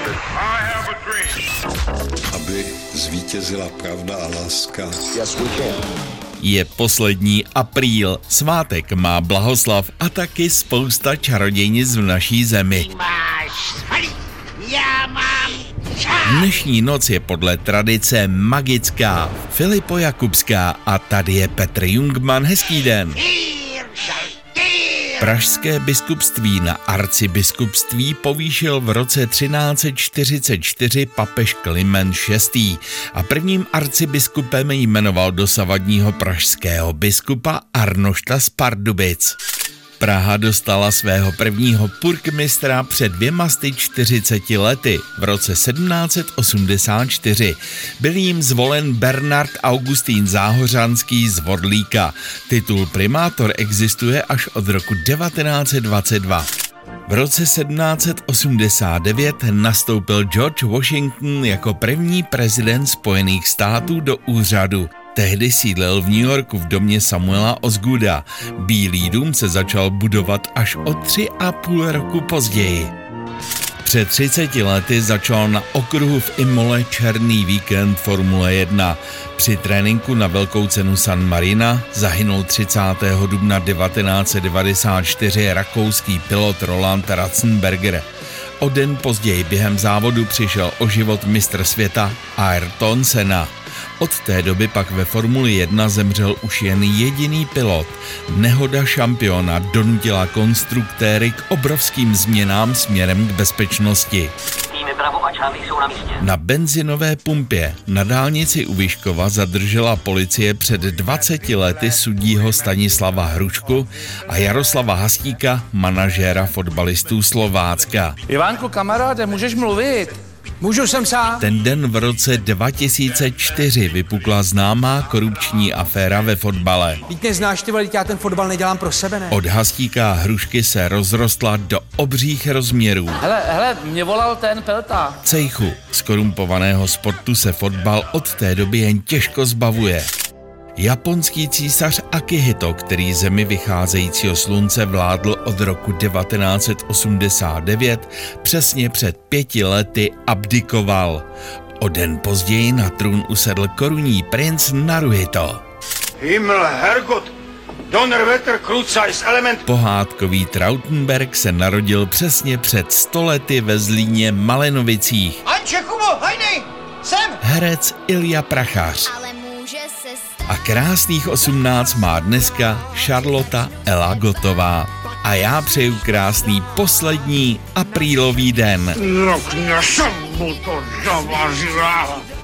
Aby zvítězila pravda a láska. Je poslední apríl, svátek má Blahoslav a taky spousta čarodějnic v naší zemi. Dnešní noc je podle tradice magická, Filipo Jakubská a tady je Petr Jungmann, hezký den. Pražské biskupství na arcibiskupství povýšil v roce 1344 papež Kliment VI. a prvním arcibiskupem jmenoval dosavadního pražského biskupa Arnošta z Pardubic. Praha dostala svého prvního purkmistra před 240 lety, v roce 1784. Byl jim zvolen Bernard Augustín Záhořanský z Vodlíka. Titul primátor existuje až od roku 1922. V roce 1789 nastoupil George Washington jako první prezident Spojených států do úřadu. Tehdy sídlil v New Yorku v domě Samuela Osgooda. Bílý dům se začal budovat až o 3,5 roku později. Před 30 lety začal na okruhu v Imole černý víkend Formule 1. Při tréninku na velkou cenu San Marina zahynul 30. dubna 1994 rakouský pilot Roland Ratzenberger. O den později během závodu přišel o život mistr světa Ayrton Senna. Od té doby pak ve Formuli 1 zemřel už jen jediný pilot. Nehoda šampiona donutila konstruktéry k obrovským změnám směrem k bezpečnosti. Na benzinové pumpě na dálnici u Vyškova zadržela policie před 20 lety sudího Stanislava Hrušku a Jaroslava Hastíka, manažéra fotbalistů Slovácka. Ivánku, kamaráde, můžeš mluvit? Můžu sem sám? Ten den v roce 2004 vypukla známá korupční aféra ve fotbale. Víte, neznáš ty vole, já ten fotbal nedělám pro sebe, ne? Od Hastíka a Hrušky se rozrostla do obřích rozměrů. Hele, mě volal ten Pelta. Cejchu skorumpovaného sportu se fotbal od té doby jen těžko zbavuje. Japonský císař Akihito, který zemi vycházejícího slunce vládl od roku 1989, přesně před 5 lety abdikoval. O den později na trůn usedl korunní princ Naruhito. Himmel, Herrgott, Donnerwetter, Kruzais element. Pohádkový Trautenberg se narodil přesně před 100 lety ve Zlíně Malenovicích. Anče, Kubo, hajnej, sem! Herec Ilja Prachař. A krásných 18 má dneska Charlotta Ela Gotová. A já přeju krásný poslední aprílový den. Rok na sambu to zavařila.